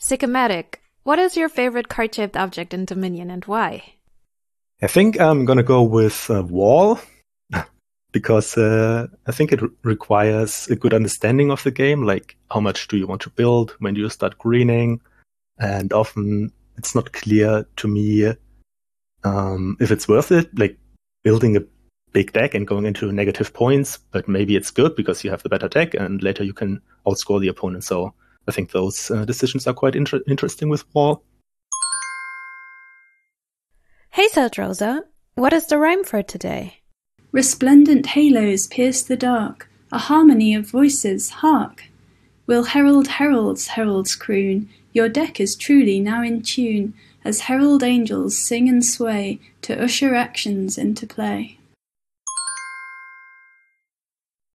Sycomatic, what is your favorite card-shaped object in Dominion and why? I think I'm gonna go with Wall because I think it requires a good understanding of the game, like how much do you want to build, when do you start greening, and often it's not clear to me if it's worth it, like building a big deck and going into negative points, but maybe it's good because you have the better deck and later you can outscore the opponent. So I think those decisions are quite interesting with Wall. Hey Rosa, what is the rhyme for today? Resplendent halos pierce the dark, a harmony of voices, hark! Will herald heralds heralds croon, your deck is truly now in tune, as herald angels sing and sway to usher actions into play.